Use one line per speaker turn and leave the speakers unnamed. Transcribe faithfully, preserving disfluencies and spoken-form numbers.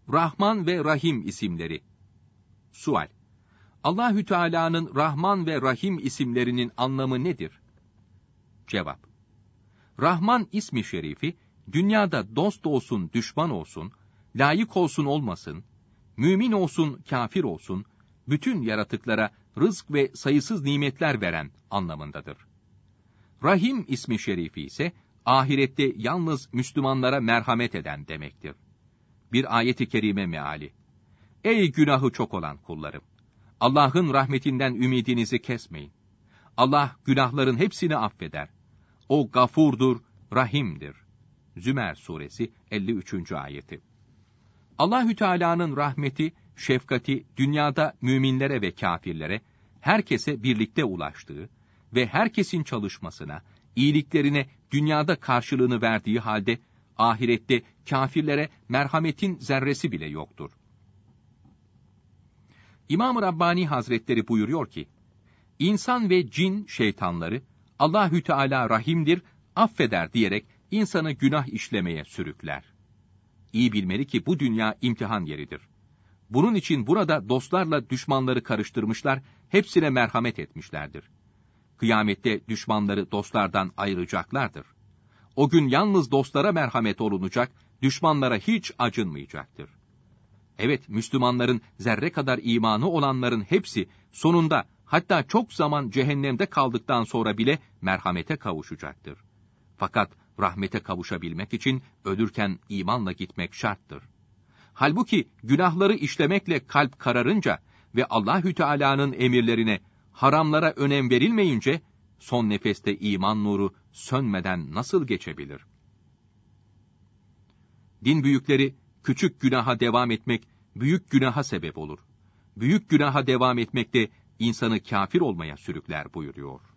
Rahman ve Rahim isimleri. Sual: Allahü Teala'nın Rahman ve Rahim isimlerinin anlamı nedir? Cevap: Rahman ismi şerifi, dünyada dost olsun, düşman olsun, layık olsun olmasın, mümin olsun, kafir olsun, bütün yaratıklara rızk ve sayısız nimetler veren anlamındadır. Rahim ismi şerifi ise, ahirette yalnız Müslümanlara merhamet eden demektir. Bir ayet-i kerime meali: Ey günahı çok olan kullarım! Allah'ın rahmetinden ümidinizi kesmeyin. Allah günahların hepsini affeder. O gafurdur, rahimdir. Zümer suresi elli üçüncü ayeti. Allahü Teala'nın rahmeti, şefkati dünyada müminlere ve kâfirlere, herkese birlikte ulaştığı ve herkesin çalışmasına, iyiliklerine dünyada karşılığını verdiği halde, ahirette kâfirlere merhametin zerresi bile yoktur. İmam-ı Rabbani Hazretleri buyuruyor ki, İnsan ve cin şeytanları, Allahü Teala rahimdir, affeder diyerek insanı günah işlemeye sürükler. İyi bilmeli ki bu dünya imtihan yeridir. Bunun için burada dostlarla düşmanları karıştırmışlar, hepsine merhamet etmişlerdir. Kıyamette düşmanları dostlardan ayıracaklardır. O gün yalnız dostlara merhamet olunacak, düşmanlara hiç acınmayacaktır. Evet, Müslümanların zerre kadar imanı olanların hepsi sonunda, hatta çok zaman cehennemde kaldıktan sonra bile merhamete kavuşacaktır. Fakat rahmete kavuşabilmek için ölürken imanla gitmek şarttır. Halbuki günahları işlemekle kalp kararınca ve Allahü Teala'nın emirlerine, haramlara önem verilmeyince, son nefeste iman nuru sönmeden nasıl geçebilir? Din büyükleri, küçük günaha devam etmek, büyük günaha sebep olur. Büyük günaha devam etmek de insanı kafir olmaya sürükler buyuruyor.